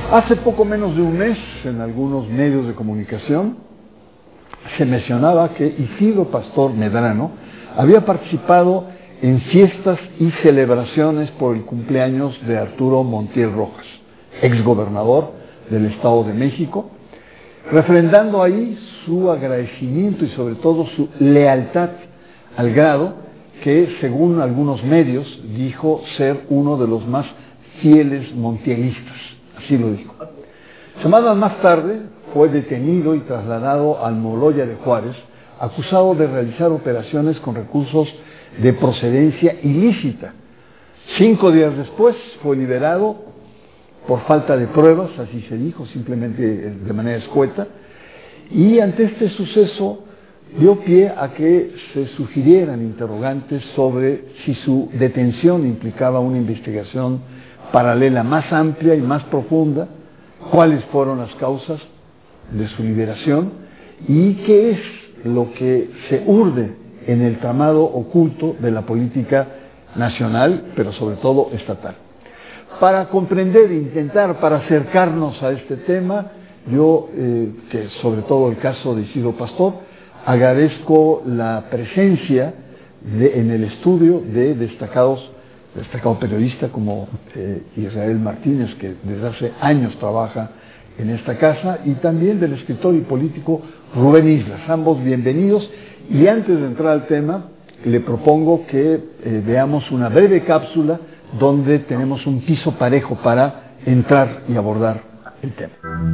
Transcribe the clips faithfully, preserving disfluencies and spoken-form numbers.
Hace poco menos de un mes, en algunos medios de comunicación, se mencionaba que Isidro Pastor Medrano había participado en fiestas y celebraciones por el cumpleaños de Arturo Montiel Rojas, exgobernador del Estado de México, refrendando ahí su agradecimiento y sobre todo su lealtad, al grado que, según algunos medios, dijo ser uno de los más fieles montielistas. Así lo dijo. Semanas más tarde fue detenido y trasladado al Almoloya de Juárez, acusado de realizar operaciones con recursos de procedencia ilícita. Cinco días después fue liberado por falta de pruebas, así se dijo, simplemente de manera escueta, y ante este suceso dio pie a que se sugirieran interrogantes sobre si su detención implicaba una investigación paralela más amplia y más profunda, cuáles fueron las causas de su liberación y qué es lo que se urde en el tramado oculto de la política nacional, pero sobre todo estatal. Para comprender e intentar, para acercarnos a este tema, yo, eh, que sobre todo el caso de Isidro Pastor, agradezco la presencia de, en el estudio de destacados, destacado periodista como eh, Israel Martínez, que desde hace años trabaja en esta casa, y también del escritor y político Rubén Islas. Ambos bienvenidos, y antes de entrar al tema, le propongo que eh, veamos una breve cápsula donde tenemos un piso parejo para entrar y abordar el tema.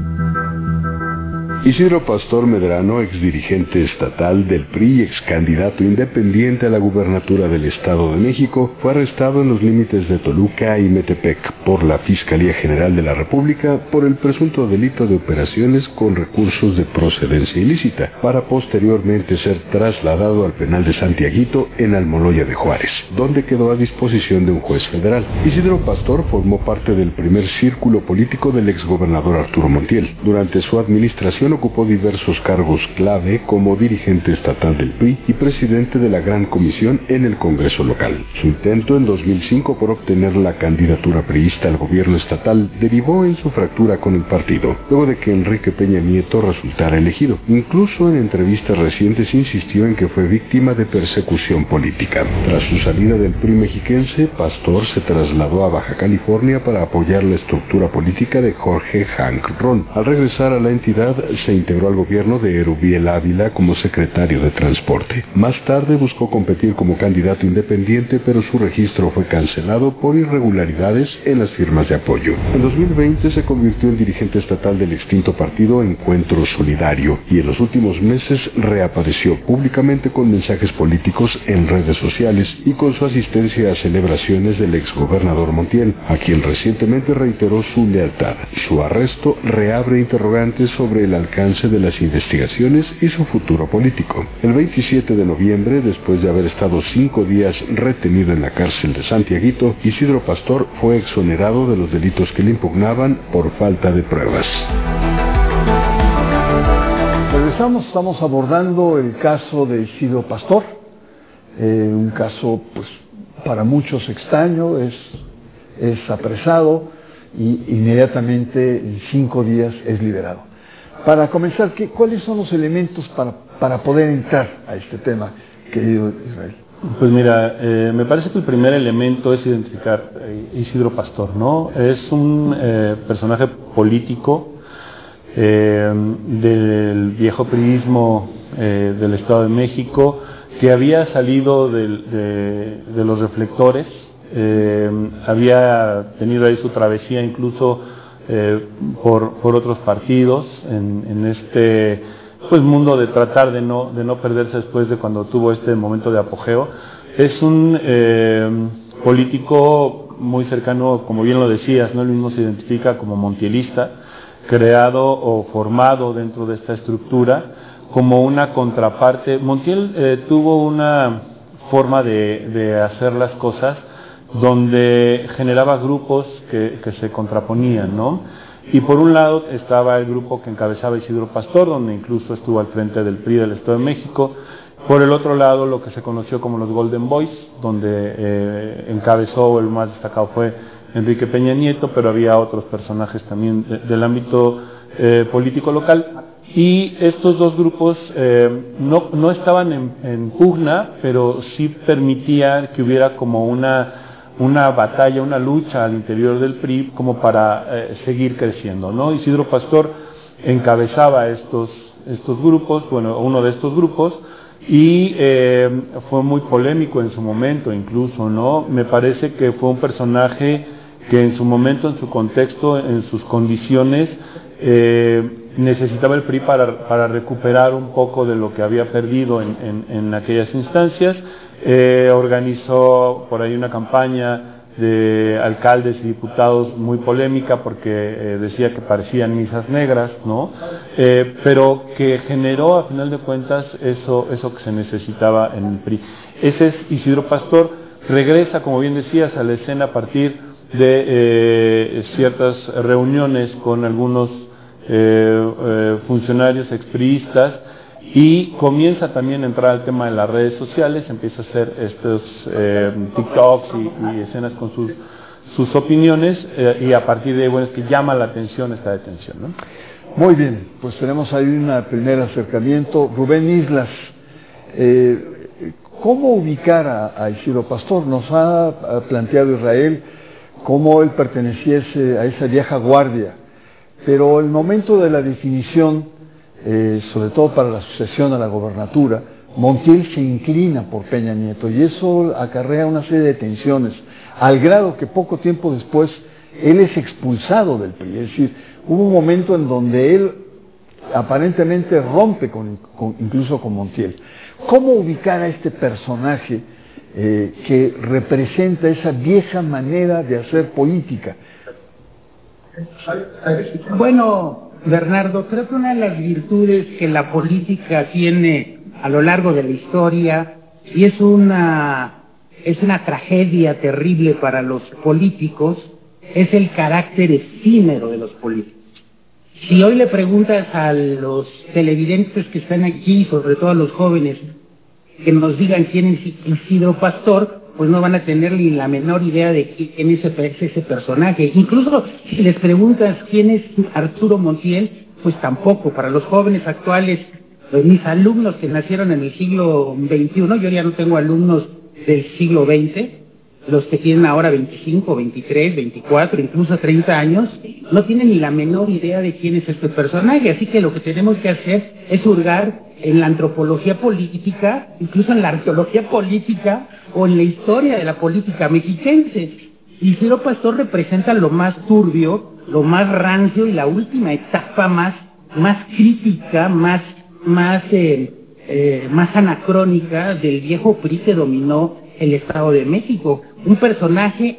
Isidro Pastor Medrano, exdirigente estatal del P R I y ex candidato independiente a la gubernatura del Estado de México, fue arrestado en los límites de Toluca y Metepec por la Fiscalía General de la República por el presunto delito de operaciones con recursos de procedencia ilícita, para posteriormente ser trasladado al penal de Santiaguito en Almoloya de Juárez, donde quedó a disposición de un juez federal. Isidro Pastor formó parte del primer círculo político del exgobernador Arturo Montiel. Durante su administración ocupó diversos cargos clave como dirigente estatal del P R I y presidente de la Gran Comisión en el Congreso local. Su intento en dos mil cinco por obtener la candidatura priista al gobierno estatal derivó en su fractura con el partido, luego de que Enrique Peña Nieto resultara elegido. Incluso en entrevistas recientes insistió en que fue víctima de persecución política. Tras su salida del P R I mexiquense, Pastor se trasladó a Baja California para apoyar la estructura política de Jorge Hank Ron. Al regresar a la entidad, se integró al gobierno de Erubiel Ávila como secretario de Transporte. Más tarde buscó competir como candidato independiente, pero su registro fue cancelado por irregularidades en las firmas de apoyo. En dos mil veinte se convirtió en dirigente estatal del extinto partido Encuentro Solidario y en los últimos meses reapareció públicamente con mensajes políticos en redes sociales y con su asistencia a celebraciones del exgobernador Montiel, a quien recientemente reiteró su lealtad. Su arresto reabre interrogantes sobre el alcance de las investigaciones y su futuro político. El veintisiete de noviembre, después de haber estado cinco días retenido en la cárcel de Santiaguito, Isidro Pastor fue exonerado de los delitos que le impugnaban por falta de pruebas. Regresamos, estamos abordando el caso de Isidro Pastor, eh, un caso pues para muchos extraño, es, es apresado y inmediatamente en cinco días es liberado. Para comenzar, ¿qué, ¿cuáles son los elementos para, para poder entrar a este tema, querido Israel? Pues mira, eh, me parece que el primer elemento es identificar a Isidro Pastor, ¿no? Es un eh, personaje político eh, del viejo priismo eh, del Estado de México, que había salido de, de, de los reflectores, eh, había tenido ahí su travesía incluso Eh, por, por otros partidos en, en este pues mundo de tratar de no de no perderse después de cuando tuvo este momento de apogeo. Es un eh, político muy cercano, como bien lo decías, ¿no? Él mismo se identifica como montielista, creado o formado dentro de esta estructura como una contraparte. Montiel eh, tuvo una forma de, de hacer las cosas donde generaba grupos que, que se contraponían, ¿no? Y por un lado estaba el grupo que encabezaba Isidro Pastor, donde incluso estuvo al frente del P R I del Estado de México. Por el otro lado, lo que se conoció como los Golden Boys, donde eh, encabezó, el más destacado fue Enrique Peña Nieto, pero había otros personajes también de, del ámbito eh, político local. Y estos dos grupos eh, no, no estaban en, en pugna, pero sí permitía que hubiera como una, una batalla, una lucha al interior del P R I como para eh, seguir creciendo, ¿no? Isidro Pastor encabezaba estos, estos grupos, bueno, uno de estos grupos, y eh, fue muy polémico en su momento incluso, ¿no? Me parece que fue un personaje que en su momento, en su contexto, en sus condiciones, eh, necesitaba el P R I para, para recuperar un poco de lo que había perdido en, en, en aquellas instancias. Eh, organizó por ahí una campaña de alcaldes y diputados muy polémica porque eh, decía que parecían misas negras, ¿no? Eh, pero que generó a final de cuentas eso, eso que se necesitaba en el P R I. Ese es Isidro Pastor. Regresa, como bien decías, a la escena a partir de eh, ciertas reuniones con algunos eh, eh, funcionarios expriistas, y comienza también a entrar al tema de las redes sociales, empieza a hacer estos eh, TikToks y, y escenas con sus sus opiniones, eh, y a partir de ahí, bueno, es que llama la atención esta detención, ¿no? Muy bien, pues tenemos ahí un primer acercamiento. Rubén Islas, eh, ¿cómo ubicar a, a Isidro Pastor? Nos ha, ha planteado Israel cómo él perteneciese a esa vieja guardia, pero el momento de la definición, Eh, sobre todo para la sucesión a la gobernatura, Montiel se inclina por Peña Nieto y eso acarrea una serie de tensiones, al grado que poco tiempo después él es expulsado del P R I. Es decir, hubo un momento en donde él aparentemente rompe con, con, incluso con Montiel. ¿Cómo ubicar a este personaje eh, que representa esa vieja manera de hacer política? Bueno, Bernardo, creo que una de las virtudes que la política tiene a lo largo de la historia, y es una es una tragedia terrible para los políticos, es el carácter efímero de los políticos. Si hoy le preguntas a los televidentes que están aquí, sobre todo a los jóvenes, que nos digan quién es Isidro Pastor, pues no van a tener ni la menor idea de quién es ese, ese personaje. Incluso si les preguntas quién es Arturo Montiel, pues tampoco. Para los jóvenes actuales, pues mis alumnos que nacieron en el siglo veintiuno, yo ya no tengo alumnos del siglo veinte, los que tienen ahora veinticinco, veintitrés, veinticuatro, incluso treinta años, no tienen ni la menor idea de quién es este personaje. Así que lo que tenemos que hacer es hurgar en la antropología política, incluso en la arqueología política o en la historia de la política mexiquense. Isidro Pastor representa lo más turbio, lo más rancio y la última etapa más más crítica, más más eh, eh, más anacrónica del viejo P R I que dominó el Estado de México. Un personaje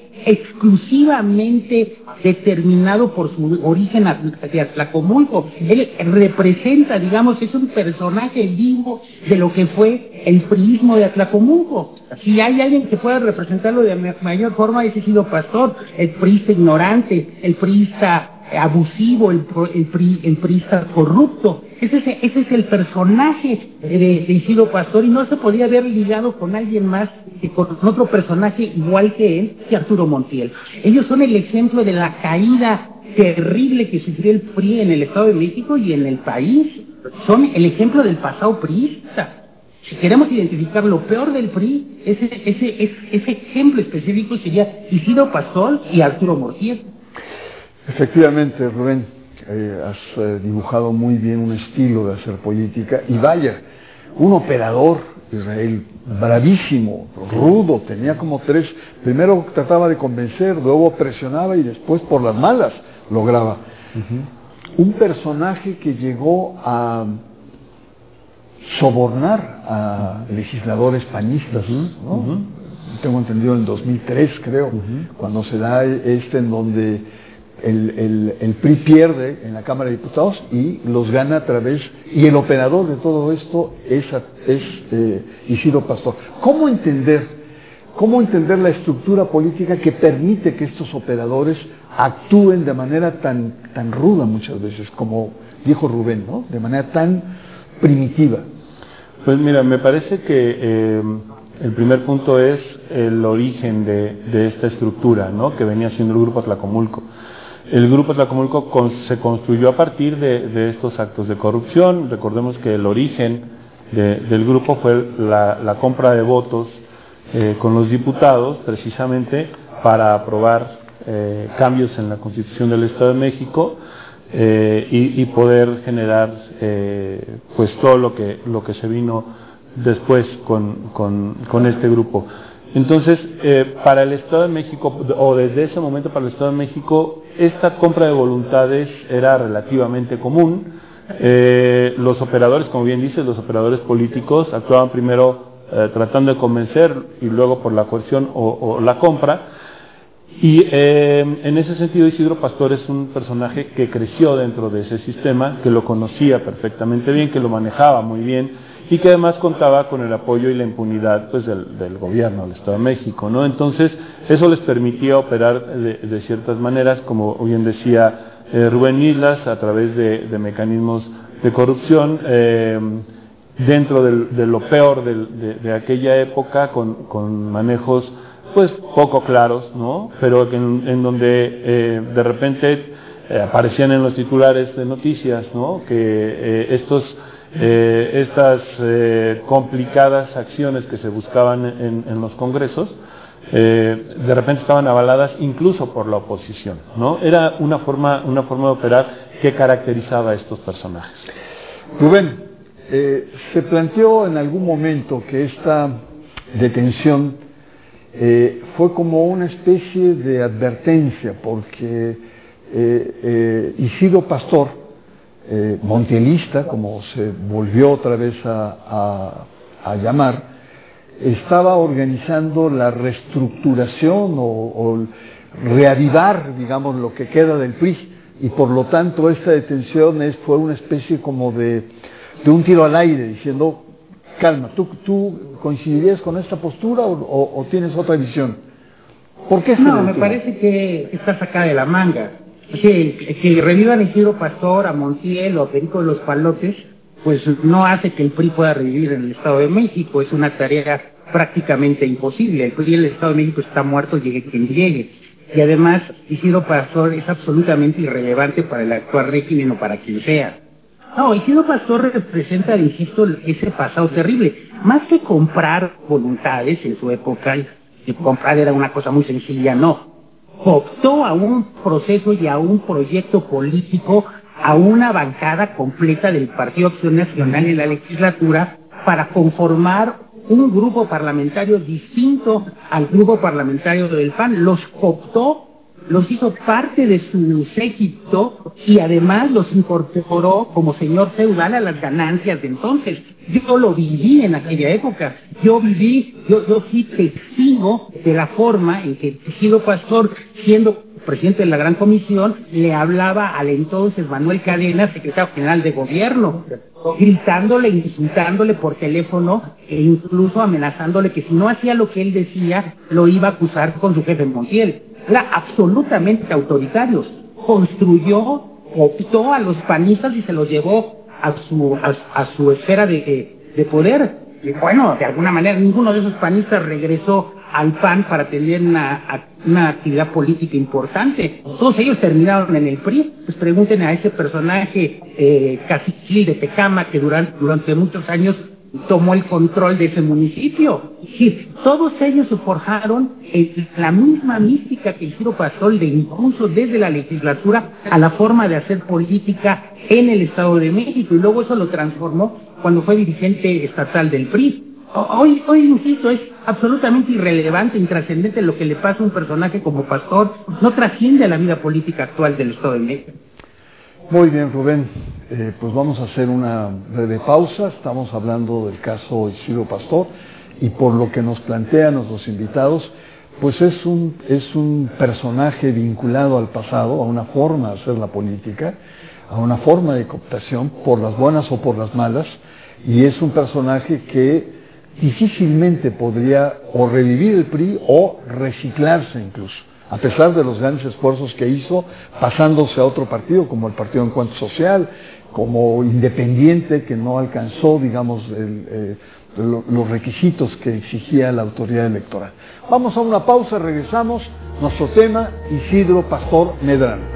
exclusivamente determinado por su origen de Atlacomulco. Él representa, digamos, es un personaje vivo de lo que fue el priismo de Atlacomulco. Si hay alguien que pueda representarlo de mayor forma, ese ha sido Pastor, el priista ignorante, el priista abusivo, el, el, pri, el priista corrupto. Ese, ese es el personaje de, de Isidro Pastor, y no se podía haber ligado con alguien más que con otro personaje igual que él, que Arturo Montiel. Ellos son el ejemplo de la caída terrible que sufrió el P R I en el Estado de México y en el país. Son el ejemplo del pasado priista. Si queremos identificar lo peor del P R I, ese, ese, ese, ese ejemplo específico sería Isidro Pastor y Arturo Montiel. Efectivamente, Rubén, eh, has eh, dibujado muy bien un estilo de hacer política, y vaya, un operador, Israel, bravísimo, rudo, tenía como tres, primero trataba de convencer, luego presionaba y después por las malas lograba. Uh-huh. Un personaje que llegó a sobornar a legisladores panistas, uh-huh. ¿no? Uh-huh. Tengo entendido en el dos mil tres, creo, uh-huh. cuando se da este en donde El, el, el P R I pierde en la Cámara de Diputados y los gana a través, y el operador de todo esto es, es eh, Isidro Pastor. ¿Cómo entender, cómo entender la estructura política que permite que estos operadores actúen de manera tan, tan ruda muchas veces, como dijo Rubén, ¿no? De manera tan primitiva? Pues mira, me parece que eh, El primer punto es el origen de, de esta estructura, ¿no?, que venía siendo el Grupo Tlacomulco. El Grupo Tlacomulco con, se construyó a partir de, de estos actos de corrupción. Recordemos que el origen de, del grupo fue la, la compra de votos eh, con los diputados, precisamente para aprobar eh, cambios en la Constitución del Estado de México eh, y, y poder generar eh, pues todo lo que, lo que se vino después con, con, con este grupo. Entonces, eh, para el Estado de México, o desde ese momento para el Estado de México, esta compra de voluntades era relativamente común. Eh, los operadores, como bien dices, los operadores políticos actuaban primero eh, tratando de convencer y luego por la coerción o, o la compra. Y eh, en ese sentido Isidro Pastor es un personaje que creció dentro de ese sistema, que lo conocía perfectamente bien, que lo manejaba muy bien, y que además contaba con el apoyo y la impunidad pues del, del gobierno del Estado de México, ¿no? Entonces eso les permitía operar de, de ciertas maneras, como bien decía eh, Rubén Islas, a través de, de mecanismos de corrupción eh, dentro del, de lo peor del, de, de aquella época, con, con manejos pues poco claros, ¿no?, pero en, en donde eh, de repente eh, aparecían en los titulares de noticias, ¿no?, que eh, estos Eh, estas eh, complicadas acciones que se buscaban en, en los congresos, eh, de repente estaban avaladas incluso por la oposición, ¿no? Era una forma, una forma de operar que caracterizaba a estos personajes. Rubén, eh, se planteó en algún momento que esta detención eh, fue como una especie de advertencia, porque eh, eh, Isidro Pastor, Eh, montielista, como se volvió otra vez a, a, a llamar, estaba organizando la reestructuración o, o reavivar, digamos, lo que queda del P R I, y por lo tanto esta detención es, fue una especie como de, de un tiro al aire, diciendo, calma, ¿tú, tú coincidirías con esta postura o, o, o tienes otra visión? ¿Por qué? No, me parece que está sacada de la manga. Que, que revivan a Isidro Pastor, a Montiel o a Perico de los Palotes, pues no hace que el P R I pueda revivir en el Estado de México. Es una tarea prácticamente imposible. El P R I en el Estado de México está muerto, llegue quien llegue. Y además, Isidro Pastor es absolutamente irrelevante para el actual régimen o para quien sea. No, Isidro Pastor representa, insisto, ese pasado terrible. Más que comprar voluntades en su época, que comprar era una cosa muy sencilla, no. Optó a un proceso y a un proyecto político, a una bancada completa del Partido Acción Nacional en la legislatura para conformar un grupo parlamentario distinto al grupo parlamentario del P A N. Los cooptó, los hizo parte de su séquito y además los incorporó como señor feudal a las ganancias de entonces. Yo lo viví en aquella época. Yo viví, yo, yo fui testigo de la forma en que Isidro Pastor, siendo presidente de la Gran Comisión, le hablaba al entonces Manuel Cadena, secretario general de Gobierno, gritándole, insultándole por teléfono e incluso amenazándole que si no hacía lo que él decía, lo iba a acusar con su jefe Montiel. Era absolutamente autoritario. Construyó, optó a los panistas y se los llevó a su a, a su esfera de, de poder. Y bueno, de alguna manera ninguno de esos panistas regresó al P A N para tener una, una actividad política importante. Todos ellos terminaron en el P R I. Pues pregunten a ese personaje eh, caciquil de Tecama que durante, durante muchos años tomó el control de ese municipio. Sí, todos ellos se forjaron en la misma mística que Isidro Pastor de impulso desde la legislatura a la forma de hacer política en el Estado de México, y luego eso lo transformó cuando fue dirigente estatal del P R I. Hoy, hoy insisto, es absolutamente irrelevante, intrascendente lo que le pasa a un personaje como Pastor, no trasciende a la vida política actual del Estado de México. Muy bien, Rubén, eh, pues vamos a hacer una breve pausa. Estamos hablando del caso Isidro Pastor, y por lo que nos plantean nuestros invitados, pues es un, es un personaje vinculado al pasado, a una forma de hacer la política, a una forma de cooptación, por las buenas o por las malas, y es un personaje que difícilmente podría o revivir el P R I o reciclarse incluso, a pesar de los grandes esfuerzos que hizo, pasándose a otro partido como el Partido Encuentro Social, como Independiente, que no alcanzó, digamos, el, eh, lo, los requisitos que exigía la autoridad electoral. Vamos a una pausa, regresamos. Nuestro tema, Isidro Pastor Medrano.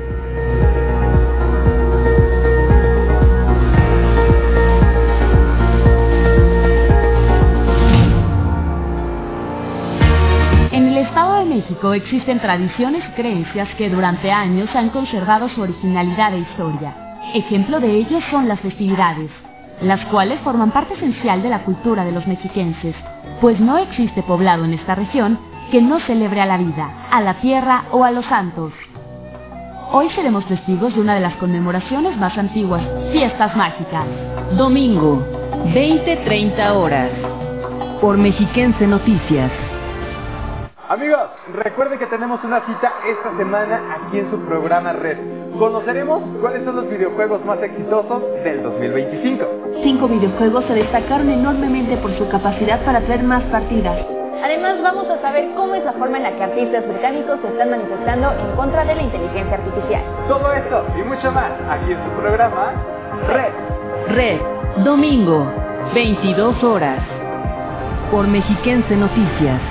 México existen tradiciones y creencias que durante años han conservado su originalidad e historia. Ejemplo de ello son las festividades, las cuales forman parte esencial de la cultura de los mexiquenses, pues no existe poblado en esta región que no celebre a la vida, a la tierra o a los santos. Hoy seremos testigos de una de las conmemoraciones más antiguas, Fiestas Mágicas. Domingo, veinte treinta horas, por Mexiquense Noticias. Amigos, recuerden que tenemos una cita esta semana aquí en su programa Red. Conoceremos cuáles son los videojuegos más exitosos del dos mil veinticinco. Cinco videojuegos se destacaron enormemente por su capacidad para hacer más partidas. Además, vamos a saber cómo es la forma en la que artistas británicos se están manifestando en contra de la inteligencia artificial. Todo esto y mucho más aquí en su programa Red. Red, domingo, veintidós horas, por Mexiquense Noticias.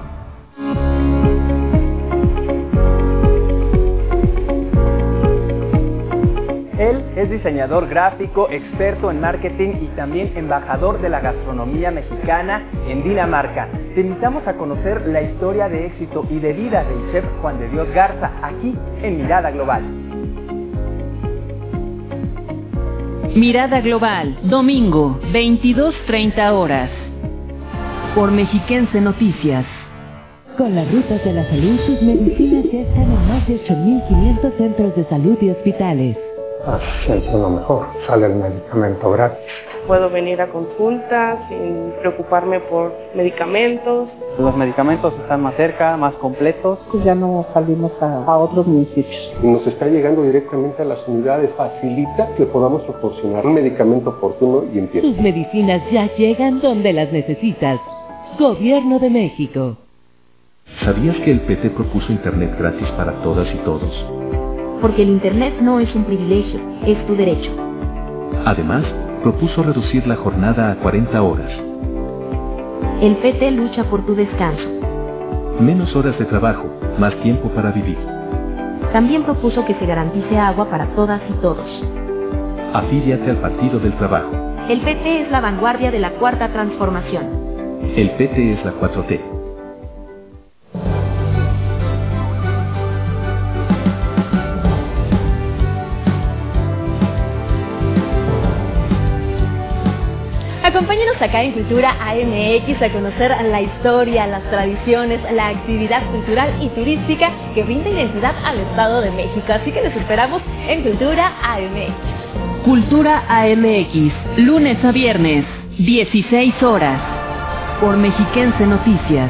Él es diseñador gráfico, experto en marketing y también embajador de la gastronomía mexicana en Dinamarca. Te invitamos a conocer la historia de éxito y de vida del chef Juan de Dios Garza, aquí en Mirada Global. Mirada Global, domingo, veintidós treinta horas, por Mexiquense Noticias. Con las rutas de la salud, sus medicinas ya están en más de ocho mil quinientos centros de salud y hospitales. Así es lo mejor, sale el medicamento gratis. Puedo venir a consulta sin preocuparme por medicamentos. Los medicamentos están más cerca, más completos. Pues ya no salimos a, a otros municipios. Nos está llegando directamente a las unidades, facilita que podamos proporcionar un medicamento oportuno y en tiempo. Tus medicinas ya llegan donde las necesitas. Gobierno de México. ¿Sabías que el P T propuso internet gratis para todas y todos? Porque el internet no es un privilegio, es tu derecho. Además, propuso reducir la jornada a cuarenta horas. El P T lucha por tu descanso. Menos horas de trabajo, más tiempo para vivir. También propuso que se garantice agua para todas y todos. Afíliate al Partido del Trabajo. El P T es la vanguardia de la Cuarta Transformación. El P T es la cuatro T. Acompáñenos acá en Cultura A M X a conocer la historia, las tradiciones, la actividad cultural y turística que brinda identidad al Estado de México. Así que les esperamos en Cultura A M X. Cultura A M X, lunes a viernes, dieciséis horas, por Mexiquense Noticias.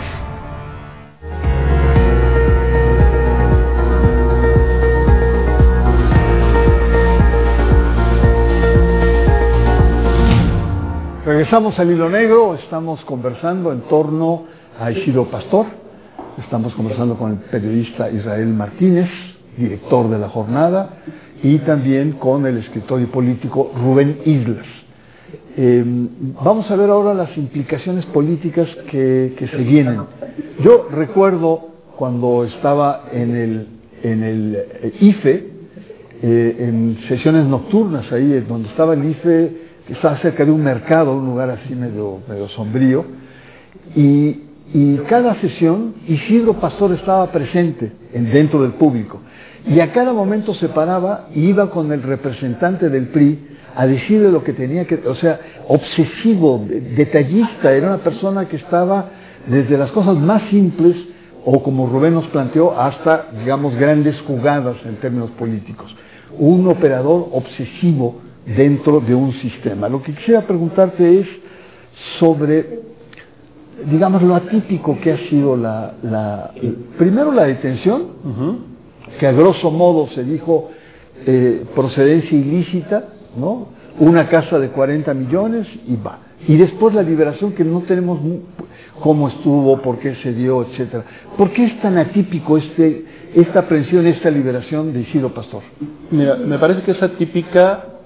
Regresamos al Hilo Negro, estamos conversando en torno a Isidro Pastor, estamos conversando con el periodista Israel Martínez, director de La Jornada, y también con el escritor y político Rubén Islas. Eh, vamos a ver ahora las implicaciones políticas que, que se vienen. Yo recuerdo cuando estaba en el, en el I F E, eh, en sesiones nocturnas ahí, donde estaba el I F E, que estaba cerca de un mercado, un lugar así medio, medio sombrío, y, y cada sesión Isidro Pastor estaba presente en, dentro del público, y a cada momento se paraba y iba con el representante del P R I a decirle lo que tenía que, o sea, obsesivo, detallista, era una persona que estaba desde las cosas más simples, o como Rubén nos planteó, hasta, digamos, grandes jugadas en términos políticos. Un operador obsesivo dentro de un sistema. Lo que quisiera preguntarte es sobre, digamos, lo atípico que ha sido la, la primero la detención, uh-huh. que a grosso modo se dijo eh, procedencia ilícita, ¿no? Una casa de cuarenta millones y va. Y después la liberación, que no tenemos cómo estuvo, por qué se dio, etcétera. ¿Por qué es tan atípico este esta aprehensión, esta liberación de Isidro Pastor? Mira, me parece que es atípica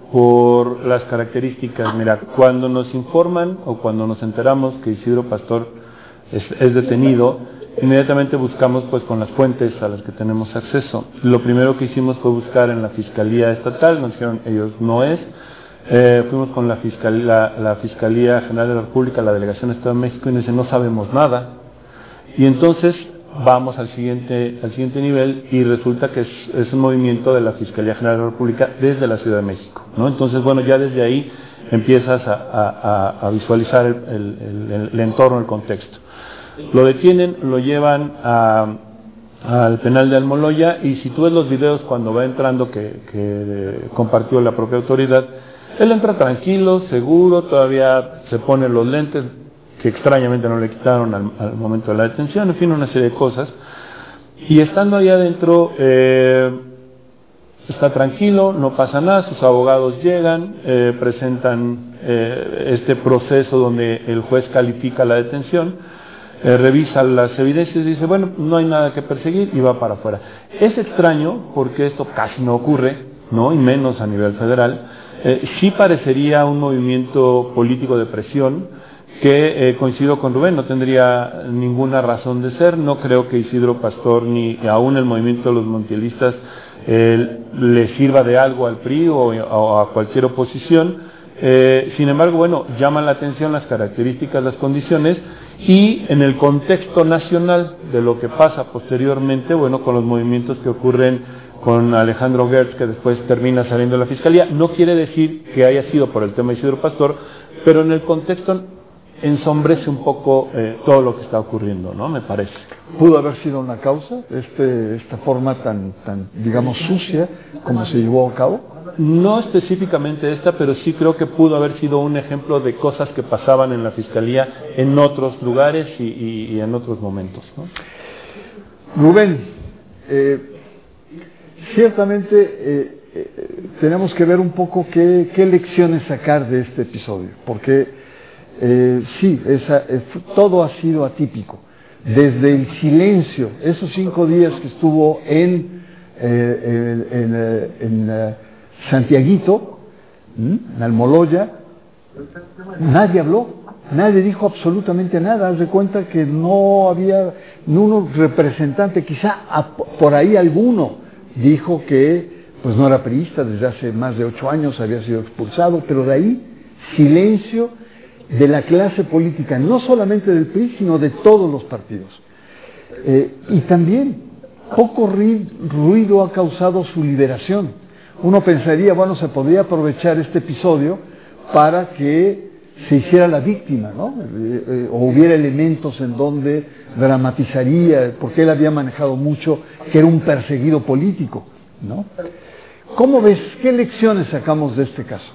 por las características. Mira, cuando nos informan o cuando nos enteramos que Isidro Pastor es, es detenido, inmediatamente buscamos pues con las fuentes a las que tenemos acceso. Lo primero que hicimos fue buscar en la Fiscalía Estatal, nos dijeron ellos no es. Eh, fuimos con la Fiscalía, la, la Fiscalía General de la República, la Delegación de Estado de México, y nos dicen no sabemos nada. Y entonces vamos al siguiente al siguiente nivel y resulta que es, es un movimiento de la Fiscalía General de la República desde la Ciudad de México, ¿no? Entonces, bueno, ya desde ahí empiezas a, a, a visualizar el, el, el, el entorno, el contexto. Lo detienen, lo llevan a, al penal de Almoloya, y si tú ves los videos cuando va entrando que, que compartió la propia autoridad, él entra tranquilo, seguro, todavía se pone los lentes, que extrañamente no le quitaron al, al momento de la detención, en fin, una serie de cosas. Y estando ahí adentro, eh, está tranquilo, no pasa nada, sus abogados llegan, eh, presentan eh, este proceso donde el juez califica la detención, eh, revisa las evidencias y dice, bueno, no hay nada que perseguir, y va para afuera. Es extraño porque esto casi no ocurre, ¿no? Y menos a nivel federal. Eh, sí parecería un movimiento político de presión que, eh, coincido con Rubén, no tendría ninguna razón de ser. No creo que Isidro Pastor ni aún el movimiento de los montielistas eh, le sirva de algo al P R I o, o a cualquier oposición. Eh, sin embargo, bueno, llaman la atención las características, las condiciones, y en el contexto nacional de lo que pasa posteriormente, bueno, con los movimientos que ocurren con Alejandro Gertz, que después termina saliendo de la Fiscalía. No quiere decir que haya sido por el tema de Isidro Pastor, pero en el contexto ensombrece un poco eh, todo lo que está ocurriendo, ¿no? Me parece. ¿Pudo haber sido una causa, este, esta forma tan, tan, digamos, sucia como se llevó a cabo? No específicamente esta, pero sí creo que pudo haber sido un ejemplo de cosas que pasaban en la Fiscalía en otros lugares y, y, y en otros momentos, ¿no? Rubén, eh, ciertamente eh, eh, tenemos que ver un poco qué, qué lecciones sacar de este episodio, porque eh, sí, esa, eh, todo ha sido atípico. Desde el silencio, esos cinco días que estuvo en, eh, en, en, en, en Santiaguito, en Almoloya, nadie habló, nadie dijo absolutamente nada. Haz de cuenta que no había ni un representante, quizá a, por ahí alguno dijo que pues no era priista desde hace más de ocho años, había sido expulsado, pero de ahí silencio de la clase política, no solamente del P R I, sino de todos los partidos. Eh, y también poco ruido ha causado su liberación. Uno pensaría, bueno, se podría aprovechar este episodio para que se hiciera la víctima, ¿no? Eh, eh, o hubiera elementos en donde dramatizaría, porque él había manejado mucho que era un perseguido político, ¿no? ¿Cómo ves? ¿Qué lecciones sacamos de este caso?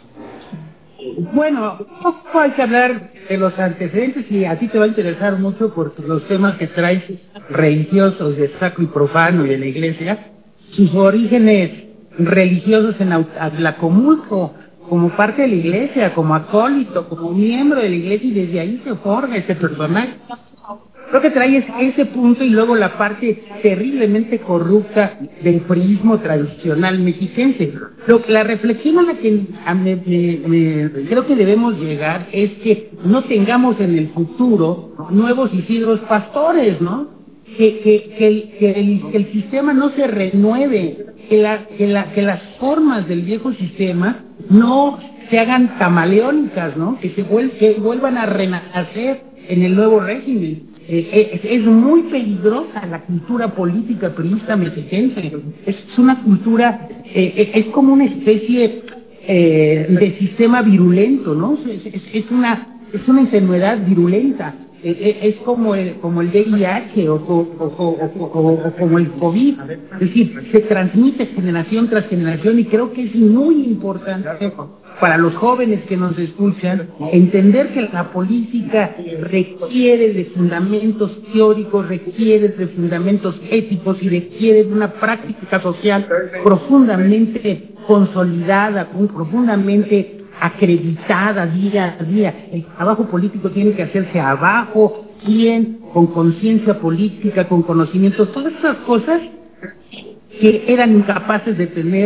Bueno, hay que hablar de los antecedentes, y a ti te va a interesar mucho por los temas que traes religiosos, de sacro y profano y de la iglesia, sus orígenes religiosos en Atlacomulco, como parte de la iglesia, como acólito, como miembro de la iglesia, y desde ahí se forma ese personaje. Creo que trae ese punto, y luego la parte terriblemente corrupta del priismo tradicional mexiquense. Lo que la reflexión a la que a me, me, me, creo que debemos llegar es que no tengamos en el futuro nuevos Isidros Pastores, ¿no? Que, que, que, el, que, el, que el sistema no se renueve, que, la, que, la, que las formas del viejo sistema no se hagan camaleónicas, ¿no? Que se vuel, que vuelvan a renacer en el nuevo régimen. Eh, es, es muy peligrosa la cultura política priista mexiquense. Es una cultura, eh, es como una especie eh, de sistema virulento, ¿no? Es, es, es una es una enfermedad virulenta. Eh, es como el como el V I H o, o, o, o, o, o como el COVID. Es decir, se transmite generación tras generación, y creo que es muy importante para los jóvenes que nos escuchan entender que la política requiere de fundamentos teóricos, requiere de fundamentos éticos y requiere de una práctica social profundamente consolidada, profundamente acreditada día a día. El trabajo político tiene que hacerse abajo, bien, con conciencia política, con conocimientos, todas esas cosas que eran incapaces de tener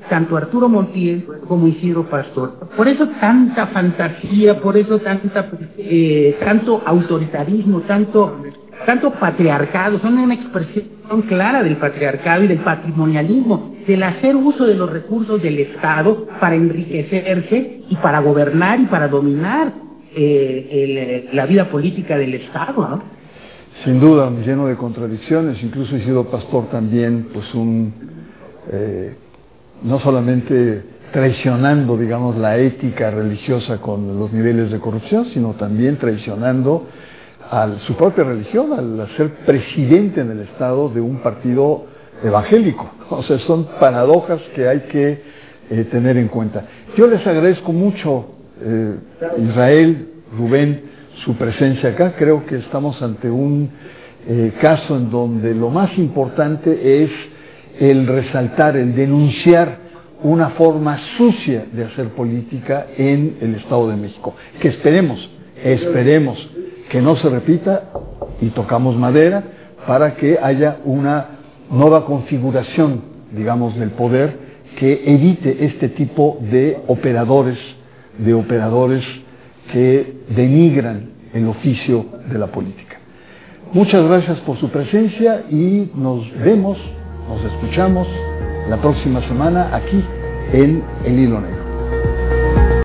tanto Arturo Montiel como Isidro Pastor. Por eso tanta fantasía, por eso tanta eh, tanto autoritarismo, tanto tanto patriarcado, son una expresión clara del patriarcado y del patrimonialismo, del hacer uso de los recursos del Estado para enriquecerse y para gobernar y para dominar eh, el, la vida política del Estado, ¿no? Sin duda, lleno de contradicciones, incluso Isidro Pastor también, pues un, eh, no solamente traicionando, digamos, la ética religiosa con los niveles de corrupción, sino también traicionando a su propia religión, al ser presidente en el Estado de un partido evangélico. O sea, son paradojas que hay que eh, tener en cuenta. Yo les agradezco mucho, eh, Israel, Rubén, su presencia acá. Creo que estamos ante un eh, caso en donde lo más importante es el resaltar, el denunciar una forma sucia de hacer política en el Estado de México, que esperemos, esperemos que no se repita, y tocamos madera, para que haya una nueva configuración, digamos, del poder que evite este tipo de operadores, de operadores que denigran el oficio de la política. Muchas gracias por su presencia y nos vemos, nos escuchamos la próxima semana aquí en El Hilo Negro.